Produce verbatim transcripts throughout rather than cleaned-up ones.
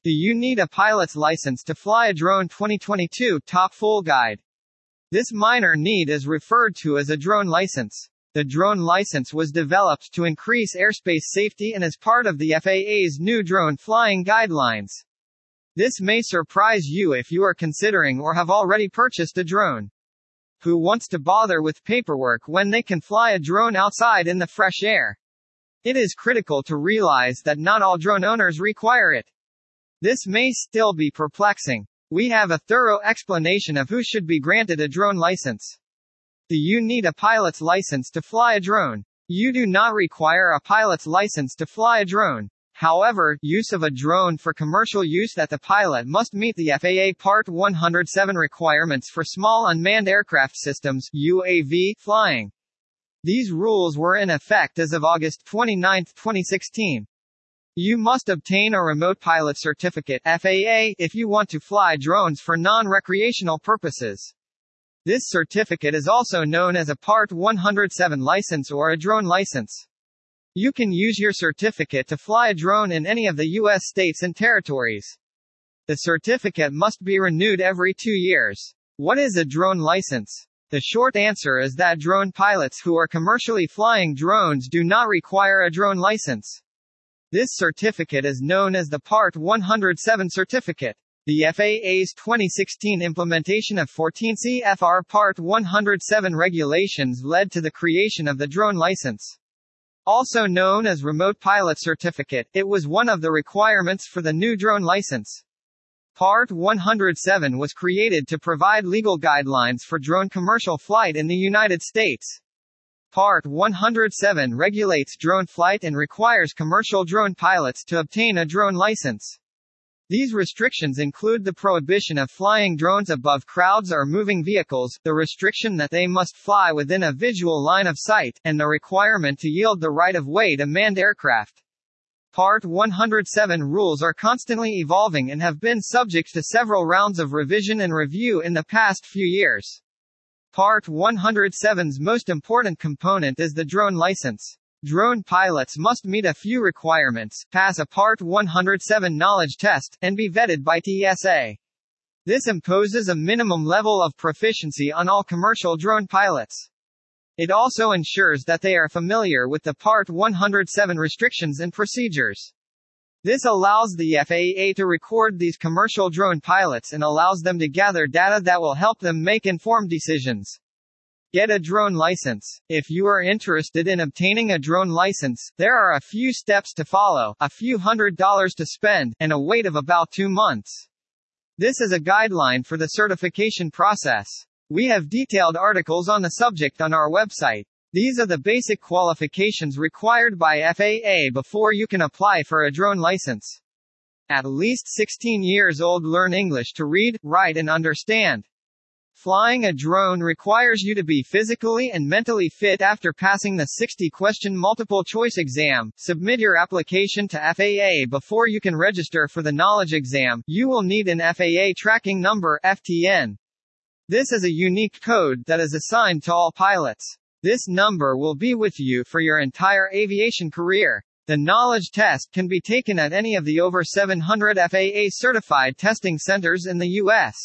Do you need a pilot's license to fly a drone? twenty twenty-two Top Full Guide. This minor need is referred to as a drone license. The drone license was developed to increase airspace safety and is part of the F A A's new drone flying guidelines. This may surprise you if you are considering or have already purchased a drone. Who wants to bother with paperwork when they can fly a drone outside in the fresh air? It is critical to realize that not all drone owners require it. This may still be perplexing. We have a thorough explanation of who should be granted a drone license. Do you need a pilot's license to fly a drone? You do not require a pilot's license to fly a drone. However, use of a drone for commercial use that the pilot must meet the F A A Part one hundred seven requirements for small unmanned aircraft systems (U A V) flying. These rules were in effect as of August twenty-ninth, twenty sixteen. You must obtain a remote pilot certificate (F A A) if you want to fly drones for non-recreational purposes. This certificate is also known as a Part one hundred seven license or a drone license. You can use your certificate to fly a drone in any of the U S states and territories. The certificate must be renewed every two years. What is a drone license? The short answer is that drone pilots who are commercially flying drones do not require a drone license. This certificate is known as the Part one hundred seven certificate. The F A A's twenty sixteen implementation of fourteen C F R Part one hundred seven regulations led to the creation of the drone license. Also known as Remote Pilot Certificate, it was one of the requirements for the new drone license. Part one hundred seven was created to provide legal guidelines for drone commercial flight in the United States. Part one hundred seven regulates drone flight and requires commercial drone pilots to obtain a drone license. These restrictions include the prohibition of flying drones above crowds or moving vehicles, the restriction that they must fly within a visual line of sight, and the requirement to yield the right-of-way to manned aircraft. Part one hundred seven rules are constantly evolving and have been subject to several rounds of revision and review in the past few years. Part one hundred seven's most important component is the drone license. Drone pilots must meet a few requirements, pass a Part one hundred seven knowledge test, and be vetted by T S A. This imposes a minimum level of proficiency on all commercial drone pilots. It also ensures that they are familiar with the Part one hundred seven restrictions and procedures. This allows the F A A to record these commercial drone pilots and allows them to gather data that will help them make informed decisions. Get a drone license. If you are interested in obtaining a drone license, there are a few steps to follow, a few hundred dollars to spend, and a wait of about two months. This is a guideline for the certification process. We have detailed articles on the subject on our website. These are the basic qualifications required by F A A before you can apply for a drone license. At least sixteen years old. Learn English to read, write and understand. Flying a drone requires you to be physically and mentally fit after passing the sixty question multiple-choice exam. Submit your application to F A A before you can register for the knowledge exam. You will need an F A A tracking number F T N. This is a unique code that is assigned to all pilots. This number will be with you for your entire aviation career. The knowledge test can be taken at any of the over seven hundred F A A-certified testing centers in the U S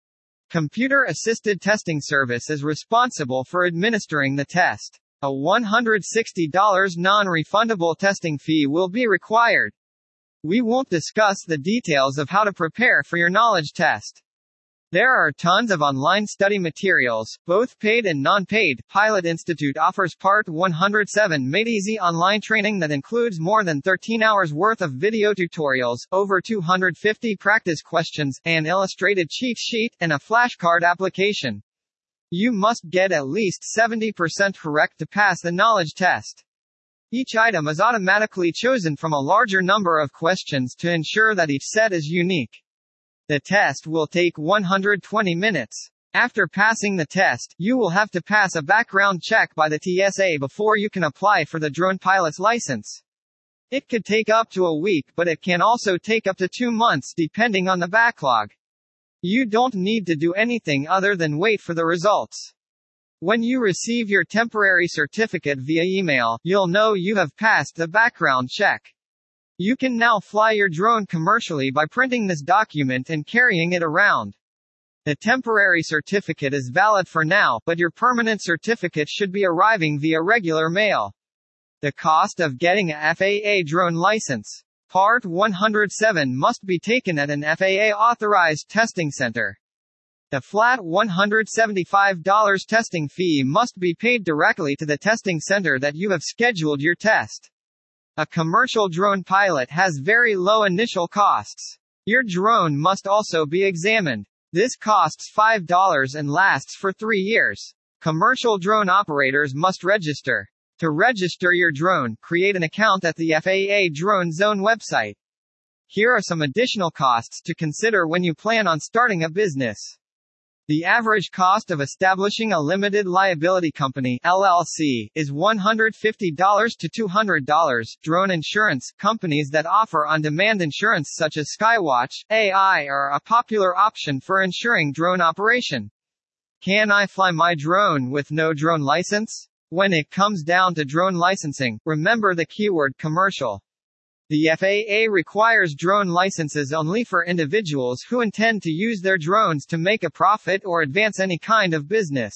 Computer-assisted testing service is responsible for administering the test. A one hundred sixty dollars non-refundable testing fee will be required. We won't discuss the details of how to prepare for your knowledge test. There are tons of online study materials, both paid and non-paid. Pilot Institute offers Part one hundred seven Made Easy online training that includes more than thirteen hours worth of video tutorials, over two hundred fifty practice questions, an illustrated cheat sheet, and a flashcard application. You must get at least seventy percent correct to pass the knowledge test. Each item is automatically chosen from a larger number of questions to ensure that each set is unique. The test will take one hundred twenty minutes. After passing the test, you will have to pass a background check by the T S A before you can apply for the drone pilot's license. It could take up to a week, but it can also take up to two months depending on the backlog. You don't need to do anything other than wait for the results. When you receive your temporary certificate via email, you'll know you have passed the background check. You can now fly your drone commercially by printing this document and carrying it around. The temporary certificate is valid for now, but your permanent certificate should be arriving via regular mail. The cost of getting a F A A drone license. Part one hundred seven must be taken at an F A A-authorized testing center. The flat one hundred seventy-five dollars testing fee must be paid directly to the testing center that you have scheduled your test. A commercial drone pilot has very low initial costs. Your drone must also be examined. This costs five dollars and lasts for three years. Commercial drone operators must register. To register your drone, create an account at the F A A Drone Zone website. Here are some additional costs to consider when you plan on starting a business. The average cost of establishing a limited liability company L L C is one hundred fifty dollars to two hundred dollars. Drone insurance companies that offer on-demand insurance such as Skywatch A I are a popular option for insuring drone operation. Can I fly my drone with no drone license? When it comes down to drone licensing, remember the keyword commercial. The F A A requires drone licenses only for individuals who intend to use their drones to make a profit or advance any kind of business.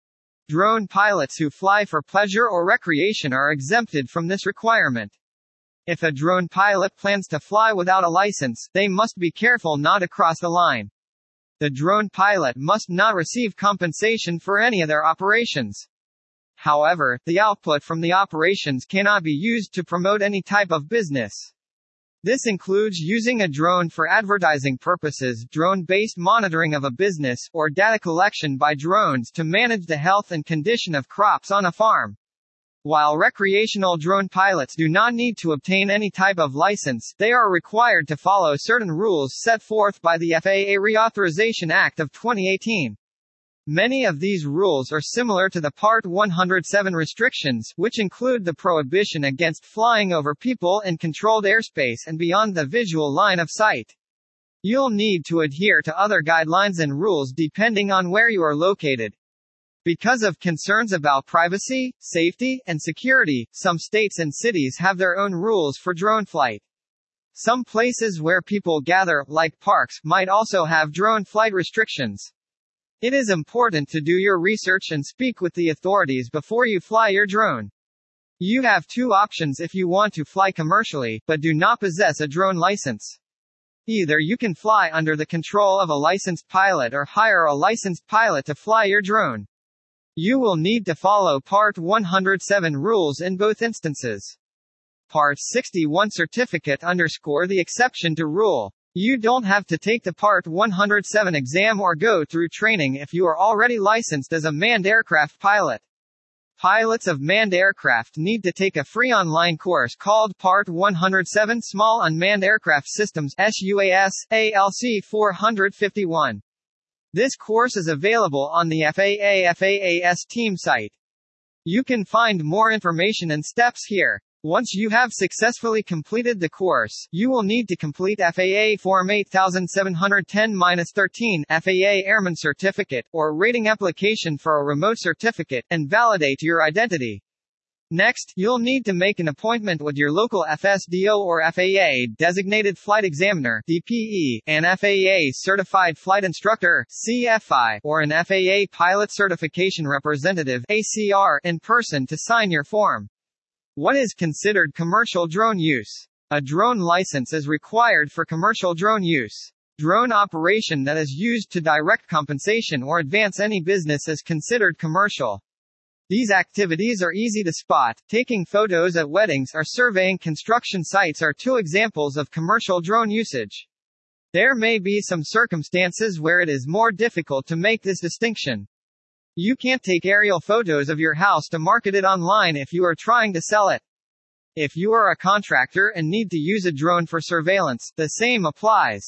Drone pilots who fly for pleasure or recreation are exempted from this requirement. If a drone pilot plans to fly without a license, they must be careful not to cross the line. The drone pilot must not receive compensation for any of their operations. However, the output from the operations cannot be used to promote any type of business. This includes using a drone for advertising purposes, drone-based monitoring of a business, or data collection by drones to manage the health and condition of crops on a farm. While recreational drone pilots do not need to obtain any type of license, they are required to follow certain rules set forth by the F A A Reauthorization Act of twenty eighteen. Many of these rules are similar to the Part one hundred seven restrictions, which include the prohibition against flying over people in controlled airspace and beyond the visual line of sight. You'll need to adhere to other guidelines and rules depending on where you are located. Because of concerns about privacy, safety, and security, some states and cities have their own rules for drone flight. Some places where people gather, like parks, might also have drone flight restrictions. It is important to do your research and speak with the authorities before you fly your drone. You have two options if you want to fly commercially, but do not possess a drone license. Either you can fly under the control of a licensed pilot or hire a licensed pilot to fly your drone. You will need to follow Part one hundred seven rules in both instances. Part sixty-one Certificate underscore the exception to rule. You don't have to take the Part one hundred seven exam or go through training if you are already licensed as a manned aircraft pilot. Pilots of manned aircraft need to take a free online course called Part one hundred seven Small Unmanned Aircraft Systems SUAS, A L C four fifty-one. This course is available on the F A A F A A S team site. You can find more information and steps here. Once you have successfully completed the course, you will need to complete F A A Form eight seven one zero dash thirteen F A A Airman Certificate, or rating application for a remote certificate, and validate your identity. Next, you'll need to make an appointment with your local F S D O or F A A Designated Flight Examiner D P E, an F A A Certified Flight Instructor C F I, or an F A A Pilot Certification Representative A C R in person to sign your form. What is considered commercial drone use? A drone license is required for commercial drone use. Drone operation that is used to direct compensation or advance any business is considered commercial. These activities are easy to spot. Taking photos at weddings or surveying construction sites are two examples of commercial drone usage. There may be some circumstances where it is more difficult to make this distinction. You can't take aerial photos of your house to market it online if you are trying to sell it. If you are a contractor and need to use a drone for surveillance, the same applies.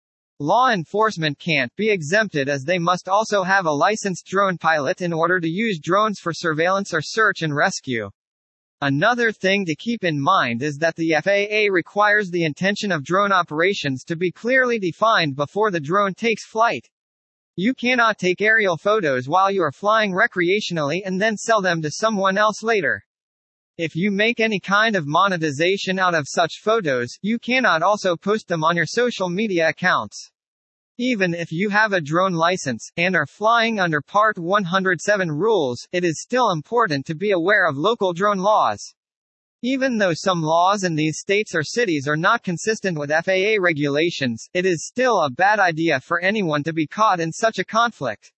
Law enforcement can't be exempted as they must also have a licensed drone pilot in order to use drones for surveillance or search and rescue. Another thing to keep in mind is that the F A A requires the intention of drone operations to be clearly defined before the drone takes flight. You cannot take aerial photos while you are flying recreationally and then sell them to someone else later. If you make any kind of monetization out of such photos, you cannot also post them on your social media accounts. Even if you have a drone license, and are flying under Part one hundred seven rules, it is still important to be aware of local drone laws. Even though some laws in these states or cities are not consistent with F A A regulations, it is still a bad idea for anyone to be caught in such a conflict.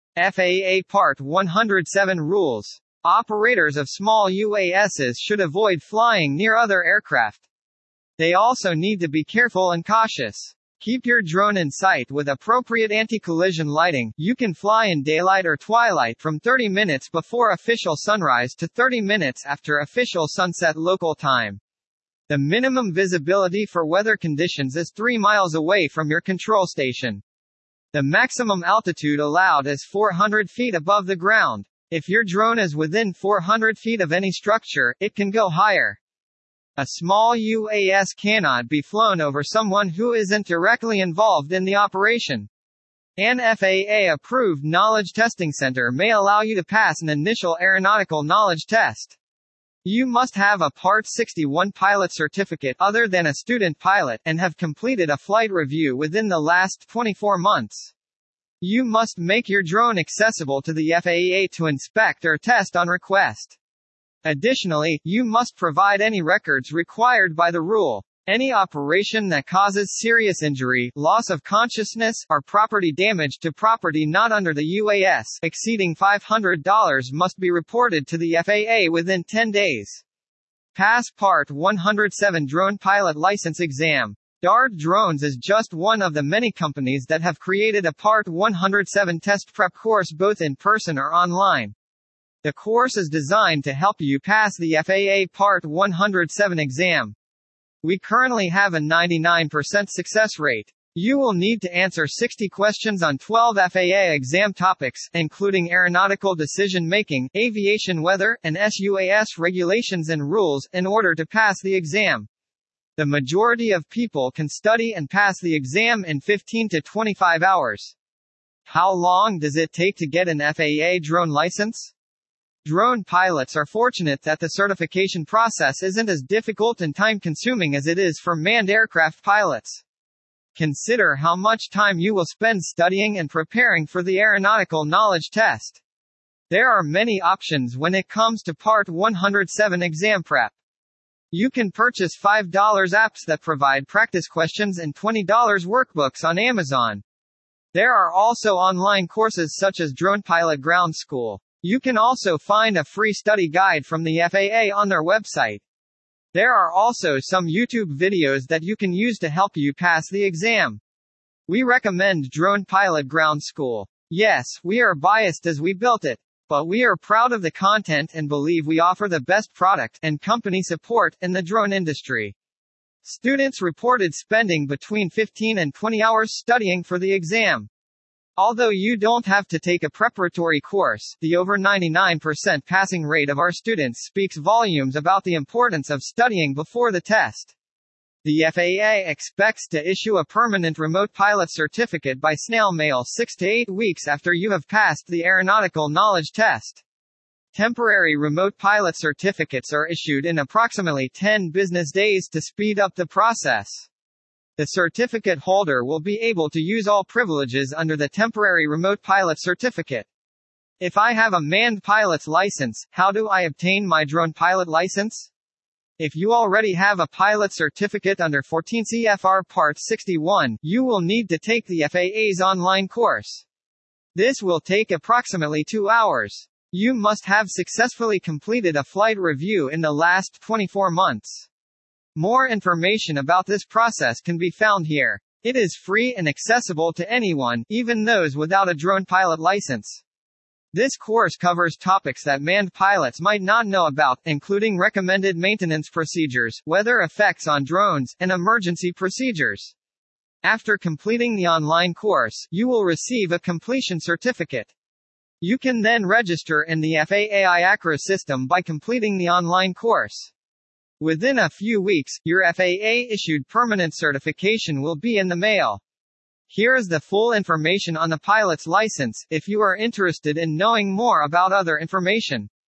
F A A Part one hundred seven rules. Operators of small U A Ss should avoid flying near other aircraft. They also need to be careful and cautious. Keep your drone in sight with appropriate anti-collision lighting. You can fly in daylight or twilight from thirty minutes before official sunrise to thirty minutes after official sunset local time. The minimum visibility for weather conditions is three miles away from your control station. The maximum altitude allowed is four hundred feet above the ground. If your drone is within four hundred feet of any structure, it can go higher. A small U A S cannot be flown over someone who isn't directly involved in the operation. An F A A-approved knowledge testing center may allow you to pass an initial aeronautical knowledge test. You must have a Part sixty-one pilot certificate other than a student pilot, and have completed a flight review within the last twenty-four months. You must make your drone accessible to the F A A to inspect or test on request. Additionally, you must provide any records required by the rule. Any operation that causes serious injury, loss of consciousness, or property damage to property not under the U A S exceeding five hundred dollars must be reported to the F A A within ten days. Pass Part one hundred seven Drone Pilot License Exam. Dart Drones is just one of the many companies that have created a Part one hundred seven test prep course both in person or online. The course is designed to help you pass the F A A Part one hundred seven exam. We currently have a ninety-nine percent success rate. You will need to answer sixty questions on twelve F A A exam topics, including aeronautical decision-making, aviation weather, and S U A S regulations and rules, in order to pass the exam. The majority of people can study and pass the exam in fifteen to twenty-five hours. How long does it take to get an F A A drone license? Drone pilots are fortunate that the certification process isn't as difficult and time-consuming as it is for manned aircraft pilots. Consider how much time you will spend studying and preparing for the aeronautical knowledge test. There are many options when it comes to Part one hundred seven exam prep. You can purchase five dollar apps that provide practice questions and twenty dollar workbooks on Amazon. There are also online courses such as Drone Pilot Ground School. You can also find a free study guide from the F A A on their website. There are also some YouTube videos that you can use to help you pass the exam. We recommend Drone Pilot Ground School. Yes, we are biased as we built it, but we are proud of the content and believe we offer the best product and company support in the drone industry. Students reported spending between fifteen and twenty hours studying for the exam. Although you don't have to take a preparatory course, the over ninety-nine percent passing rate of our students speaks volumes about the importance of studying before the test. The F A A expects to issue a permanent remote pilot certificate by snail mail six to eight weeks after you have passed the aeronautical knowledge test. Temporary remote pilot certificates are issued in approximately ten business days to speed up the process. The certificate holder will be able to use all privileges under the temporary remote pilot certificate. If I have a manned pilot's license, how do I obtain my drone pilot license? If you already have a pilot certificate under fourteen C F R Part sixty-one, you will need to take the F A A's online course. This will take approximately two hours. You must have successfully completed a flight review in the last twenty-four months. More information about this process can be found here. It is free and accessible to anyone, even those without a drone pilot license. This course covers topics that manned pilots might not know about, including recommended maintenance procedures, weather effects on drones, and emergency procedures. After completing the online course, you will receive a completion certificate. You can then register in the F A A I A C R A system by completing the online course. Within a few weeks, your F A A-issued permanent certification will be in the mail. Here is the full information on the pilot's license, if you are interested in knowing more about other information.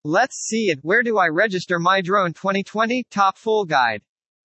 Let's see it. Where do I register my drone twenty twenty Top Full Guide?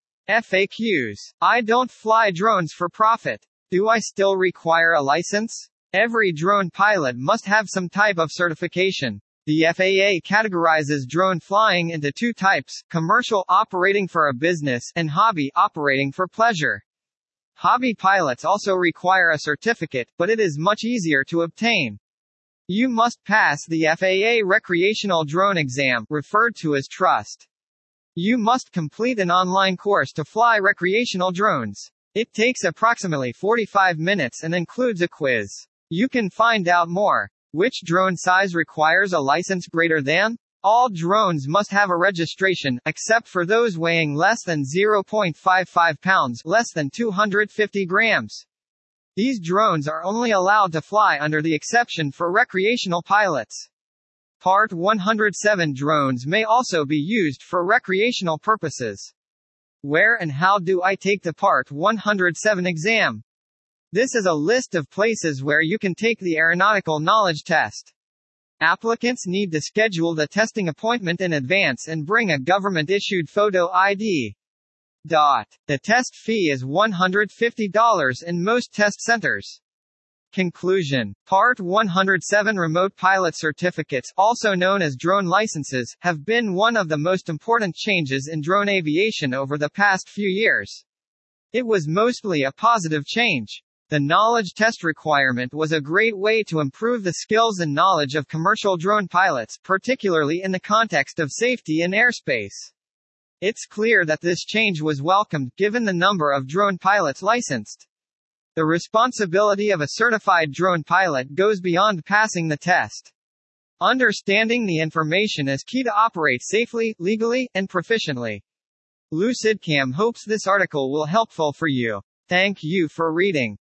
F A Qs. I don't fly drones for profit. Do I still require a license? Every drone pilot must have some type of certification. The F A A categorizes drone flying into two types: commercial, operating for a business, and hobby, operating for pleasure. Hobby pilots also require a certificate, but it is much easier to obtain. You must pass the F A A Recreational Drone Exam, referred to as TRUST. You must complete an online course to fly recreational drones. It takes approximately forty-five minutes and includes a quiz. You can find out more. Which drone size requires a license greater than? All drones must have a registration, except for those weighing less than zero point five five pounds, less than two hundred fifty grams. These drones are only allowed to fly under the exception for recreational pilots. Part one hundred seven Drones may also be used for recreational purposes. Where and how do I take the Part one hundred seven exam? This is a list of places where you can take the aeronautical knowledge test. Applicants need to schedule the testing appointment in advance and bring a government-issued photo I D. Dot. The test fee is one hundred fifty dollars in most test centers. Conclusion. Part one hundred seven Remote Pilot Certificates, also known as drone licenses, have been one of the most important changes in drone aviation over the past few years. It was mostly a positive change. The knowledge test requirement was a great way to improve the skills and knowledge of commercial drone pilots, particularly in the context of safety in airspace. It's clear that this change was welcomed, given the number of drone pilots licensed. The responsibility of a certified drone pilot goes beyond passing the test. Understanding the information is key to operate safely, legally, and proficiently. LucidCam hopes this article will helpful for you. Thank you for reading.